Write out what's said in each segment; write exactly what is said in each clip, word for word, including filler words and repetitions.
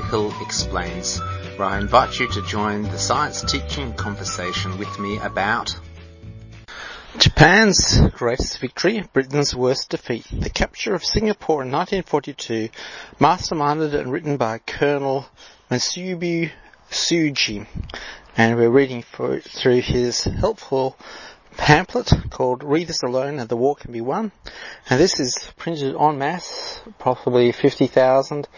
Hill Explains, where I invite you to join the science teaching conversation with me about Japan's greatest victory, Britain's worst defeat, the capture of Singapore in nineteen forty-two, masterminded and written by Colonel Masubu Tsuji. And we're reading for, through his helpful pamphlet called Read This Alone and the War Can Be Won. And this is printed en masse, probably fifty thousand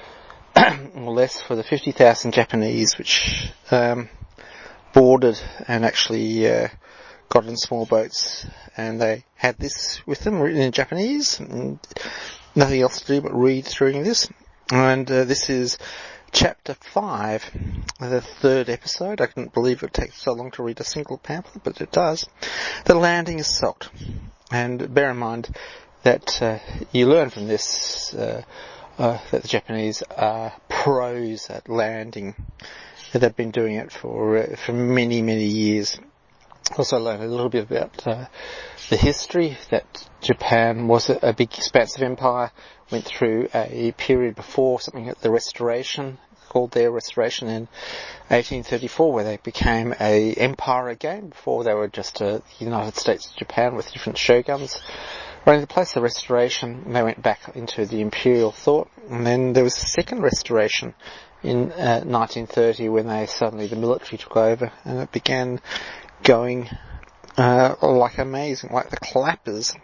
or less for the fifty thousand Japanese which um, boarded and actually uh, got in small boats. And they had this with them written in Japanese. And nothing else to do but read through this. And uh, this is Chapter five, the third episode. I couldn't believe it takes so long to read a single pamphlet, but it does. The landing assault. And bear in mind that uh, you learn from this uh, uh, that the Japanese are pros at landing. They've been doing it for uh, for many, many years. Also learned a little bit about uh, the history, that Japan was a, a big expansive empire, went through a period before something like the Restoration, called their Restoration in eighteen thirty-four, where they became a empire again. Before they were just a United States of Japan with different shoguns running the place. The Restoration, they went back into the imperial thought, and then there was a second Restoration in uh, nineteen thirty when they suddenly, the military took over, and it began going uh, like amazing, like the clappers.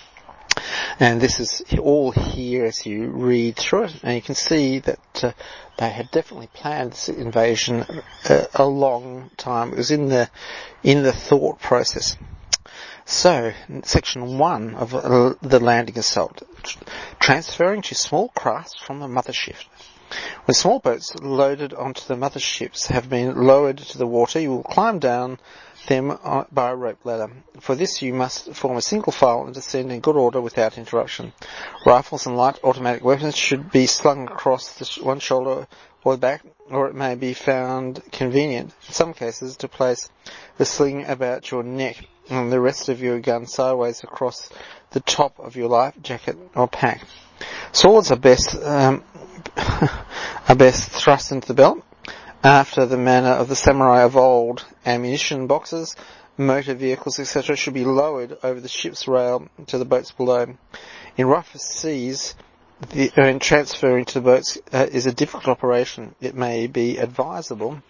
And this is all here as you read through it, and you can see that uh, they had definitely planned this invasion a, a long time. It was in the in the thought process. So, section one of uh, the landing assault, transferring to small craft from the mothership. When small boats loaded onto the motherships have been lowered to the water, you will climb down them by a rope ladder. For this you must form a single file and descend in good order without interruption. Rifles and light automatic weapons should be slung across the one shoulder or the back, or it may be found convenient, in some cases, to place the sling about your neck and the rest of your gun sideways across the top of your life jacket or pack. Swords are best um, are best thrust into the belt, after the manner of the samurai of old. Ammunition boxes, motor vehicles, et cetera should be lowered over the ship's rail to the boats below. In rough seas, the, uh, transferring to the boats uh, is a difficult operation. It may be advisable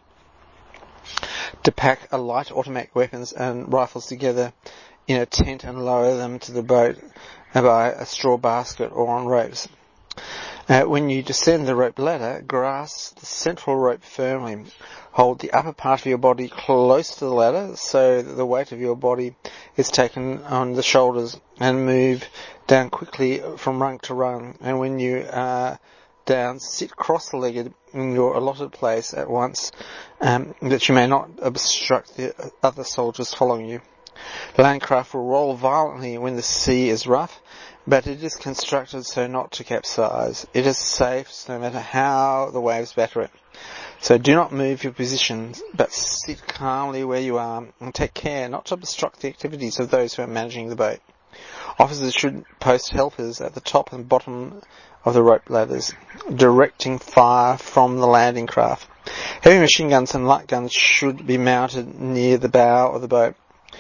to pack a light automatic weapons and rifles together in a tent and lower them to the boat by a straw basket or on ropes. Uh, when you descend the rope ladder, grasp the central rope firmly. Hold the upper part of your body close to the ladder so that the weight of your body is taken on the shoulders, and move down quickly from rung to rung. And when you are down, sit cross-legged in your allotted place at once, um, that you may not obstruct the other soldiers following you. The landing craft will roll violently when the sea is rough, but it is constructed so not to capsize. It is safe no matter how the waves batter it. So do not move your positions, but sit calmly where you are, and take care not to obstruct the activities of those who are managing the boat. Officers should post helpers at the top and bottom of the rope ladders, directing fire from the landing craft. Heavy machine guns and light guns should be mounted near the bow of the boat.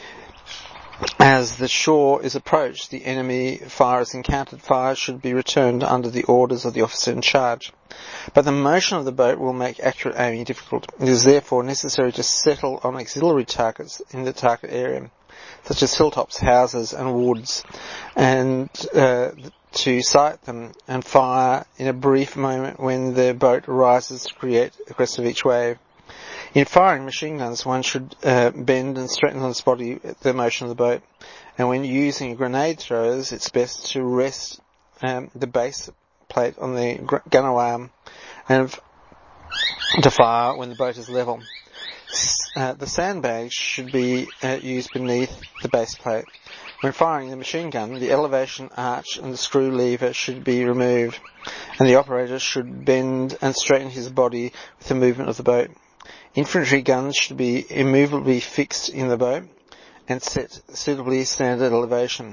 As the shore is approached, the enemy fire is encountered. Fire should be returned under the orders of the officer in charge. But the motion of the boat will make accurate aiming difficult. It is therefore necessary to settle on auxiliary targets in the target area, such as hilltops, houses and woods, and uh, to sight them and fire in a brief moment when the boat rises to create a crest of each wave. In firing machine guns, one should uh, bend and straighten on its body at the motion of the boat. And when using grenade throwers, it's best to rest um, the base plate on the gr- gunner arm and f- to fire when the boat is level. Uh, the sandbags should be uh, used beneath the base plate. When firing the machine gun, the elevation arch and the screw lever should be removed, and the operator should bend and straighten his body with the movement of the boat. Infantry guns should be immovably fixed in the boat and set suitably standard elevation.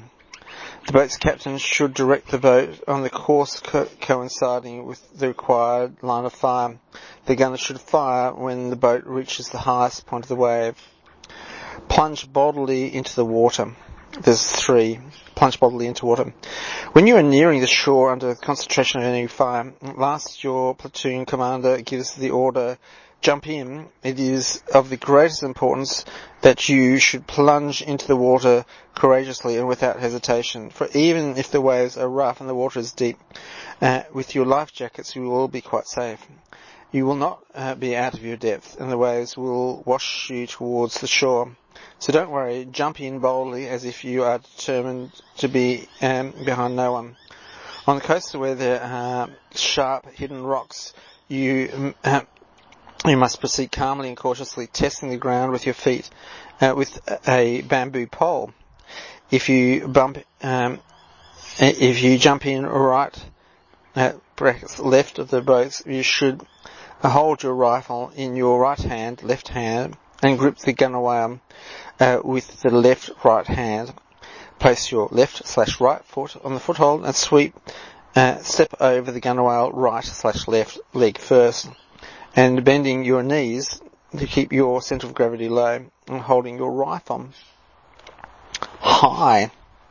The boat's captain should direct the boat on the course co- coinciding with the required line of fire. The gunner should fire when the boat reaches the highest point of the wave. Plunge boldly into the water. There's three. Plunge boldly into water. When you are nearing the shore under concentration of enemy fire, last your platoon commander gives the order, jump in, it is of the greatest importance that you should plunge into the water courageously and without hesitation. For even if the waves are rough and the water is deep, uh, with your life jackets you will be quite safe. You will not uh, be out of your depth, and the waves will wash you towards the shore. So don't worry, jump in boldly as if you are determined to be um, behind no one. On the coast where there are sharp hidden rocks, you uh, you must proceed calmly and cautiously, testing the ground with your feet uh, with a bamboo pole. If you bump, um, if you jump in right, uh, brackets left of the boats, you should hold your rifle in your right hand, left hand, and grip the gunwale uh, with the left right hand. Place your left slash right foot on the foothold and sweep, uh, step over the gunwale right slash left leg first, and bending your knees to keep your centre of gravity low and holding your rifle high.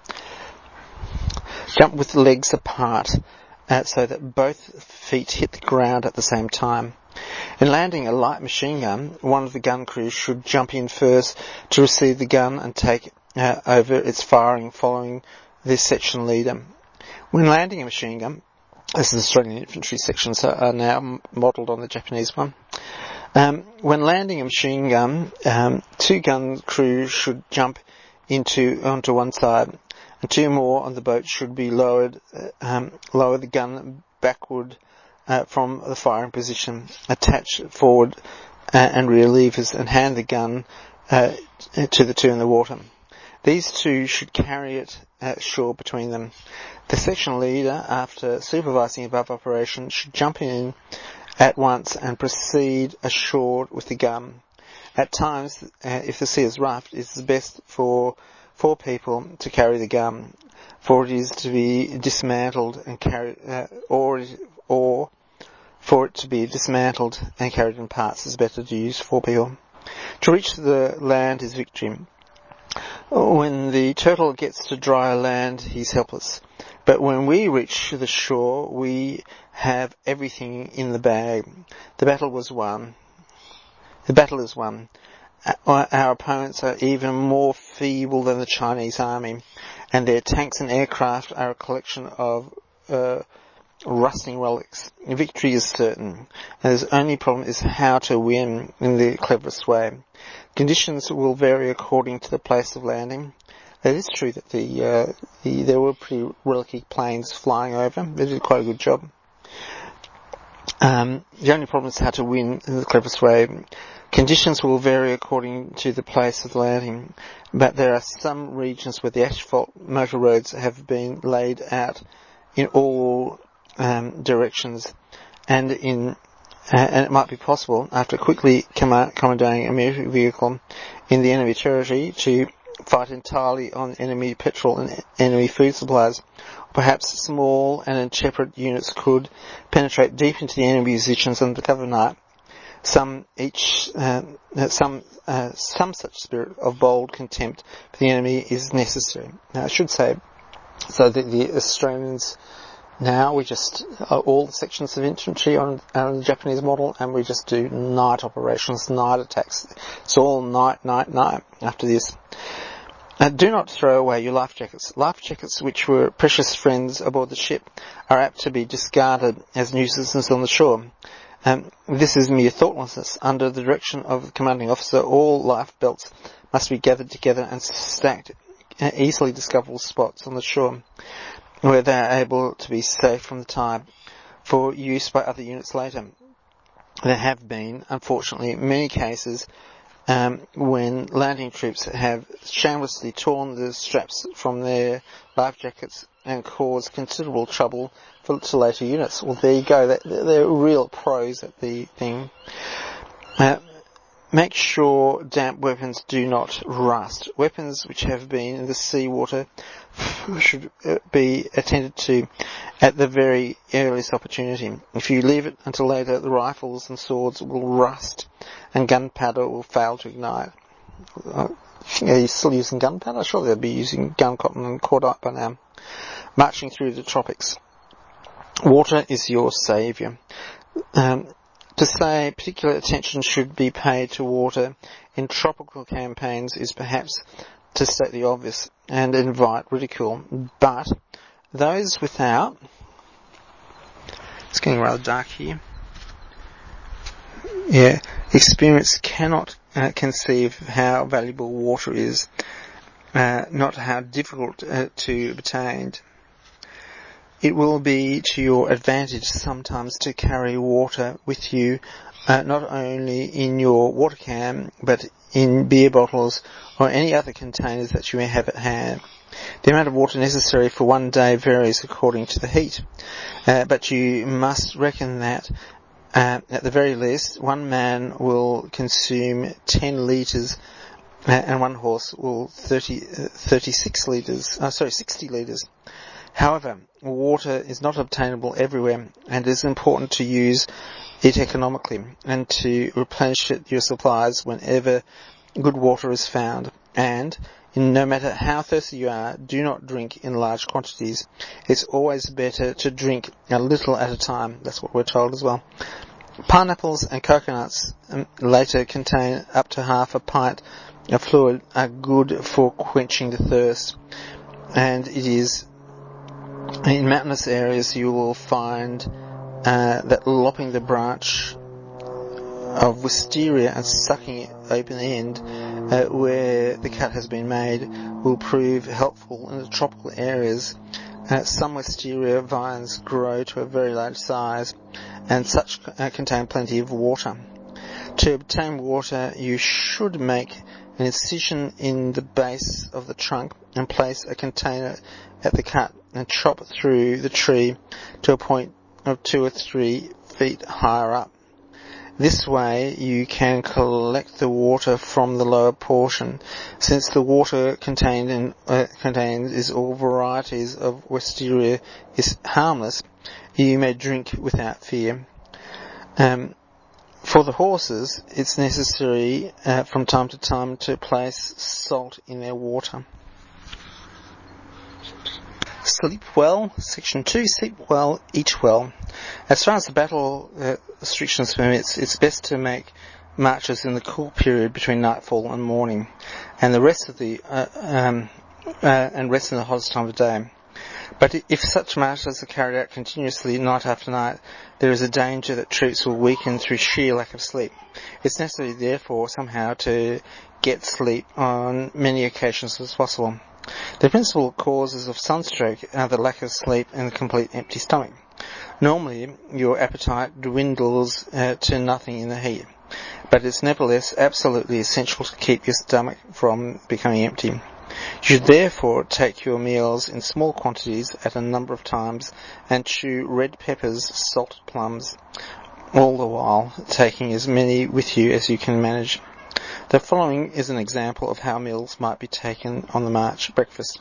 Jump with the legs apart uh, so that both feet hit the ground at the same time. In landing a light machine gun, one of the gun crew should jump in first to receive the gun and take uh, over its firing, following the section leader. When landing a machine gun, this is Australian infantry sections are now modelled on the Japanese one. Um, when landing a machine gun, um, two gun crew should jump into onto one side, and two more on the boat should be lowered, uh, um, lower the gun backward Uh, from the firing position, attach forward uh, and rear levers, and hand the gun uh, to the two in the water. These two should carry it uh, shore between them. The section leader, after supervising above operation, should jump in at once and proceed ashore with the gun. At times, uh, if the sea is rough, it is best for four people to carry the gun, for it is to be dismantled and carried, uh, or or for it to be dismantled and carried in parts, it's better to use four people. To reach the land is victory. When the turtle gets to dry land, he's helpless. But when we reach the shore, we have everything in the bag. The battle was won. The battle is won. Our opponents are even more feeble than the Chinese army, and their tanks and aircraft are a collection of uh, rusting relics. Victory is certain, and the only problem is how to win in the cleverest way. Conditions will vary according to the place of landing. It is true that the, uh, the there were pretty relic planes flying over. They did quite a good job. Um, the only problem is how to win in the cleverest way. Conditions will vary according to the place of landing, but there are some regions where the asphalt motor roads have been laid out in all um, directions, and in uh, and it might be possible, after quickly command- commandeering a military vehicle in the enemy territory, to fight entirely on enemy petrol and enemy food supplies. Perhaps small and intrepid units could penetrate deep into the enemy positions under cover of night. Some each, uh, some, uh, some such spirit of bold contempt for the enemy is necessary. Now, I should say, so that the Australians now, we just, uh, all the sections of infantry on, on the Japanese model, and we just do night operations, night attacks. It's all night, night, night after this. Uh, do not throw away your life jackets. Life jackets, which were precious friends aboard the ship, are apt to be discarded as nuisances on the shore. Um, this is mere thoughtlessness. Under the direction of the commanding officer, all life belts must be gathered together and stacked at easily discoverable spots on the shore, where they are able to be safe from the tide, for use by other units later. There have been, unfortunately, many cases um, when landing troops have shamelessly torn the straps from their life jackets and caused considerable trouble for to later units. Well, there you go. They're, they're real pros at the thing. Uh, make sure damp weapons do not rust. Weapons which have been in the seawater should be attended to at the very earliest opportunity. If you leave it until later, the rifles and swords will rust and gunpowder will fail to ignite. Uh, are you still using gunpowder? Surely they'll be using gun cotton and cordite by now. Marching through the tropics. Water is your saviour. Um, to say particular attention should be paid to water in tropical campaigns is perhaps to state the obvious and invite ridicule, but those without, it's getting rather dark here, yeah, experience cannot uh, conceive how valuable water is, uh, not how difficult uh, to obtain. It will be to your advantage sometimes to carry water with you, uh, not only in your water can, but in beer bottles or any other containers that you may have at hand. The amount of water necessary for one day varies according to the heat, uh, but you must reckon that uh, at the very least one man will consume ten litres uh, and one horse will thirty, uh, thirty-six litres, uh, sorry, sixty litres. However, water is not obtainable everywhere, and it is important to use it economically and to replenish it, your supplies whenever good water is found. And, in no matter how thirsty you are, do not drink in large quantities. It's always better to drink a little at a time. That's what we're told as well. Pineapples and coconuts um, later contain up to half a pint of fluid are good for quenching the thirst, and it is in mountainous areas you will find uh, that lopping the branch of wisteria and sucking it open end uh, where the cut has been made will prove helpful in the tropical areas. Uh, some wisteria vines grow to a very large size, and such uh, contain plenty of water. To obtain water, you should make an incision in the base of the trunk and place a container at the cut and chop through the tree to a point of two or three feet higher up. This way you can collect the water from the lower portion. Since the water contained in, uh, contained is all varieties of wisteria is harmless, you may drink without fear. Um, For the horses, it's necessary uh, from time to time to place salt in their water. Sleep well. Section two, sleep well, eat well. As far as the battle uh, restrictions permits, it's best to make marches in the cool period between nightfall and morning, and the rest of the uh, um, uh, and rest in the hottest time of day. But if such marches are carried out continuously night after night, there is a danger that troops will weaken through sheer lack of sleep. It's necessary, therefore, somehow to get sleep on many occasions as possible. The principal causes of sunstroke are the lack of sleep and the complete empty stomach. Normally, your appetite dwindles uh, to nothing in the heat, but it's nevertheless absolutely essential to keep your stomach from becoming empty. You should therefore take your meals in small quantities at a number of times and chew red peppers, salted plums, all the while taking as many with you as you can manage. The following is an example of how meals might be taken on the march. Breakfast.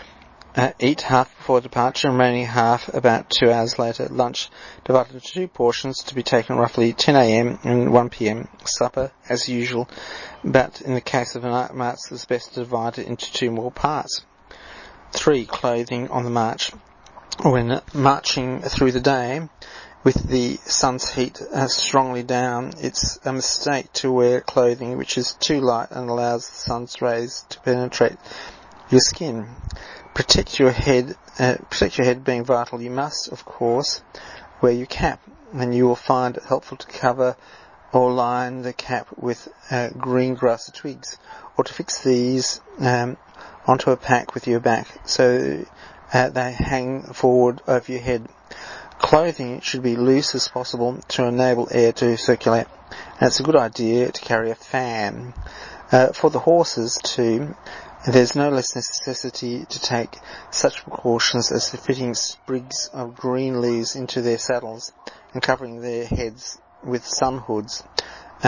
Uh, eat half before departure, remaining half about two hours later. Lunch, divided into two portions to be taken roughly ten a.m. and one p.m. Supper, as usual, but in the case of a night march, it's best to divide it into two more parts. Three. Clothing on the march. When marching through the day, with the sun's heat uh, strongly down, it's a mistake to wear clothing which is too light and allows the sun's rays to penetrate your skin. Protect your head, uh, protect your head being vital. You must, of course, wear your cap, and you will find it helpful to cover or line the cap with uh, green grass twigs, or to fix these um, onto a pack with your back so uh, they hang forward over your head. Clothing should be loose as possible to enable air to circulate, and it's a good idea to carry a fan. Uh, for the horses too, there's no less necessity to take such precautions as fitting sprigs of green leaves into their saddles and covering their heads with sun hoods. Um,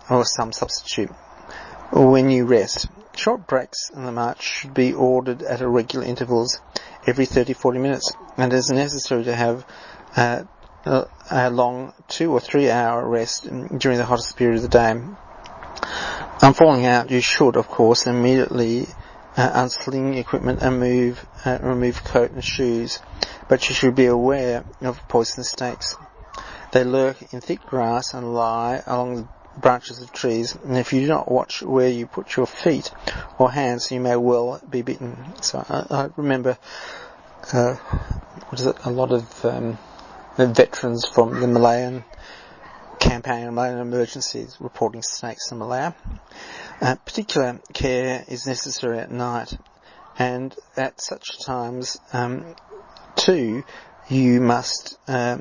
or some substitute. When you rest, short breaks in the march should be ordered at irregular intervals every thirty to forty minutes, and it is necessary to have uh, a, a long two or three hour rest during the hottest period of the day. On falling out, you should, of course, immediately uh, unsling equipment and move, uh, remove coat and shoes, but you should be aware of poisonous snakes. They lurk in thick grass and lie along the branches of trees, and if you do not watch where you put your feet or hands, you may well be bitten. So I, I remember, uh, what is it, a lot of um, the veterans from the Malayan campaign and Malayan emergencies reporting snakes in Malaya. Uh, particular care is necessary at night, and at such times, um, too, you must uh,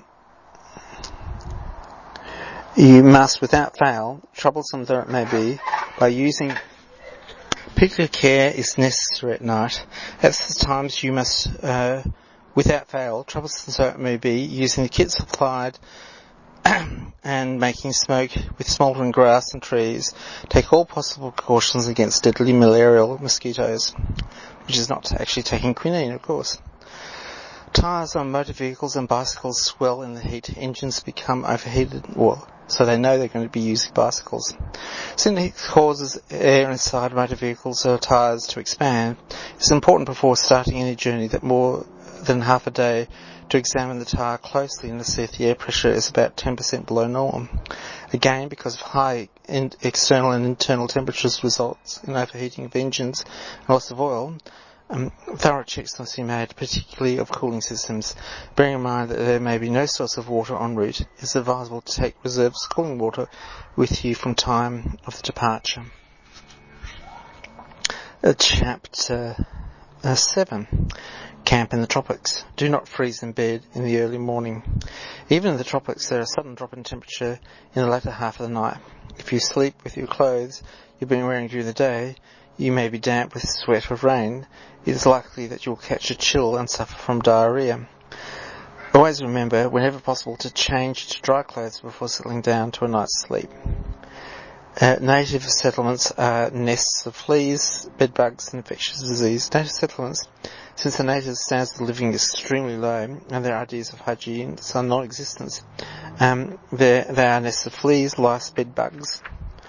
You must, without fail, troublesome though it may be, by using particular care is necessary at night. At such times you must, uh, without fail, troublesome though it may be, using the kit supplied and making smoke with smouldering grass and trees, take all possible precautions against deadly malarial mosquitoes, which is not actually taking quinine, of course. Tyres on motor vehicles and bicycles swell in the heat. Engines become overheated, well, so they know they're going to be using bicycles. Since it causes air inside motor vehicles or tyres to expand, it's important before starting any journey that more than half a day to examine the tyre closely and to see if the air pressure is about ten percent below norm. Again, because of high in external and internal temperatures results in overheating of engines and loss of oil, Um, thorough checks must be made, particularly of cooling systems. Bearing in mind that there may be no source of water en route, it is advisable to take reserves cooling water with you from time of the departure. Uh, chapter uh, seven. Camp in the tropics. Do not freeze in bed in the early morning. Even in the tropics, there is a sudden drop in temperature in the latter half of the night. If you sleep with your clothes you've been wearing during the day, you may be damp with sweat or rain. It is likely that you will catch a chill and suffer from diarrhea. Always remember, whenever possible, to change to dry clothes before settling down to a night's sleep. Uh, native settlements are nests of fleas, bedbugs, and infectious disease. Native settlements, since the natives' standards of living is extremely low and their ideas of hygiene are non-existent, um, they are nests of fleas, lice, bedbugs,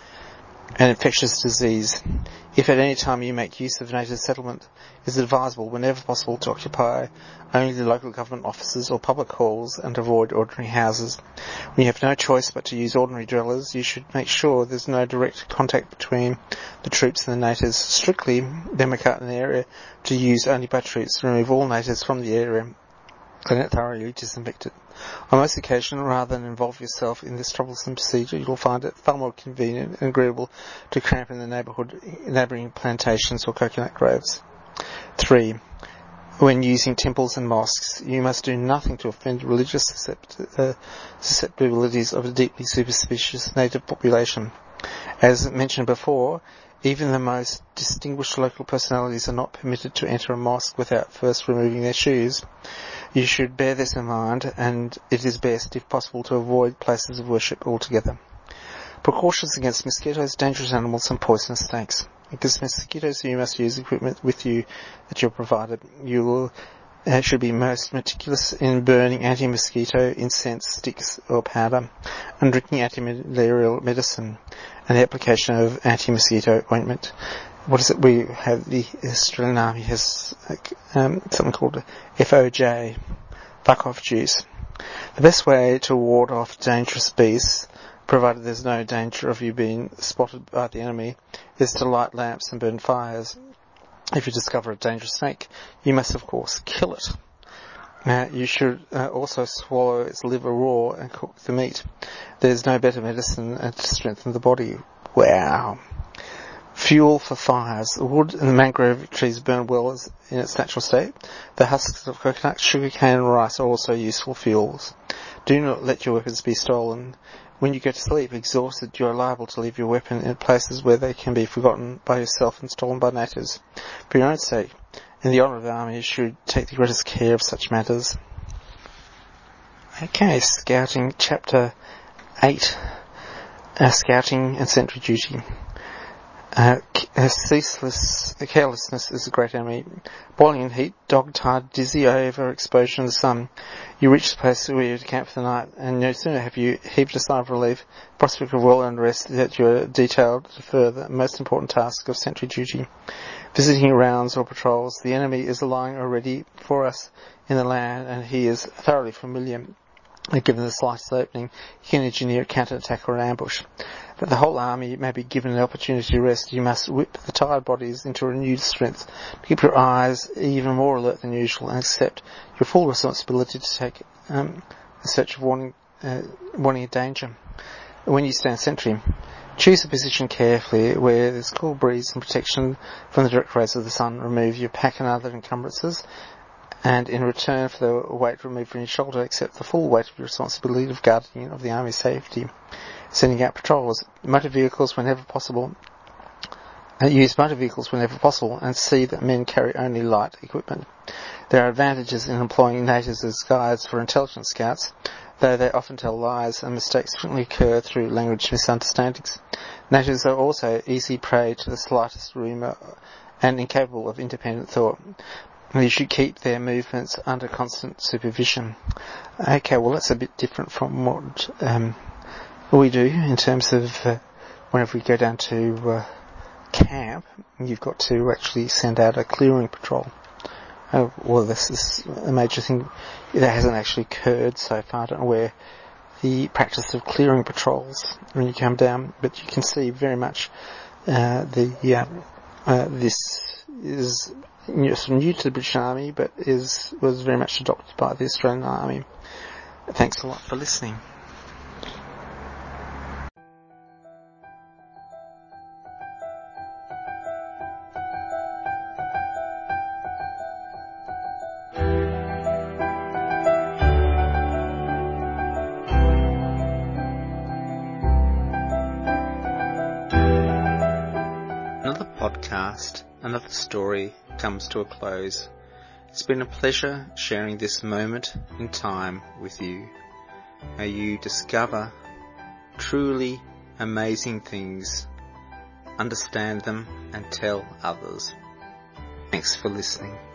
and infectious disease. If at any time you make use of a native settlement, it is advisable, whenever possible, to occupy only the local government offices or public halls and avoid ordinary houses. When you have no choice but to use ordinary dwellers, you should make sure there is no direct contact between the troops and the natives. Strictly demarcate an area to use only by troops. Remove all natives from the area. Clean it thoroughly, disinfect it. On most occasions, rather than involve yourself in this troublesome procedure, you'll find it far more convenient and agreeable to camp in the neighbourhood, neighbouring plantations or coconut groves. Three. When using temples and mosques, you must do nothing to offend religious suscept- uh, susceptibilities of a deeply superstitious native population. As mentioned before, even the most distinguished local personalities are not permitted to enter a mosque without first removing their shoes. You should bear this in mind, and it is best, if possible, to avoid places of worship altogether. Precautions against mosquitoes, dangerous animals, and poisonous snakes. Against mosquitoes, you must use equipment with you that you're provided. You will, uh, should be most meticulous in burning anti-mosquito incense sticks or powder, and drinking anti-malarial medicine, and the application of anti-mosquito ointment. What is it? We have the Australian Army has um, something called F O J, fuck off juice. The best way to ward off dangerous beasts, provided there's no danger of you being spotted by the enemy, is to light lamps and burn fires. If you discover a dangerous snake, you must of course kill it. Now, you should uh, also swallow its liver raw and cook the meat. There's no better medicine uh, to strengthen the body. Wow. Fuel for fires. Wood and mangrove trees burn well in its natural state. The husks of coconut, sugarcane and rice are also useful fuels. Do not let your weapons be stolen. When you go to sleep exhausted, you are liable to leave your weapon in places where they can be forgotten by yourself and stolen by natives. For your own sake, in the honour of the army, you should take the greatest care of such matters. Okay, Scouting Chapter eight. uh, scouting and sentry duty. Uh, ceaseless carelessness is a great enemy. Boiling in heat, dog-tired, dizzy over exposure in the sun, you reach the place where you're to camp for the night, and no sooner have you heaved a sigh of relief, prospect of well-earned rest, that you are detailed to further the most important task of sentry duty. Visiting rounds or patrols, the enemy is lying already for us in the land, and he is thoroughly familiar. Given the slightest opening, you can engineer a counter-attack or an ambush. That the whole army may be given an opportunity to rest, you must whip the tired bodies into renewed strength, to keep your eyes even more alert than usual, and accept your full responsibility to take um, in search of warning, uh, warning of danger. When you stand sentry, choose a position carefully where there's cool breeze and protection from the direct rays of the sun. Remove your pack and other encumbrances, and in return for the weight removed from your shoulder, accept the full weight of your responsibility of guardian of the army's safety. Sending out patrols, motor vehicles whenever possible, uh, use motor vehicles whenever possible, and see that men carry only light equipment. There are advantages in employing natives as guides for intelligence scouts, though they often tell lies and mistakes frequently occur through language misunderstandings. Natives are also easy prey to the slightest rumour and incapable of independent thought. You should keep their movements under constant supervision. Okay, well that's a bit different from what um, we do in terms of uh, whenever we go down to uh, camp, you've got to actually send out a clearing patrol. Uh, well, this is a major thing that hasn't actually occurred so far. I don't know where the practice of clearing patrols when you come down, but you can see very much uh, the uh, uh, this is you know, sort of new to the British Army, but is was very much adopted by the Australian Army. Thanks a lot for listening. Another podcast, another story comes to a close. It's been a pleasure sharing this moment in time with you. May you discover truly amazing things, understand them, and tell others. Thanks for listening.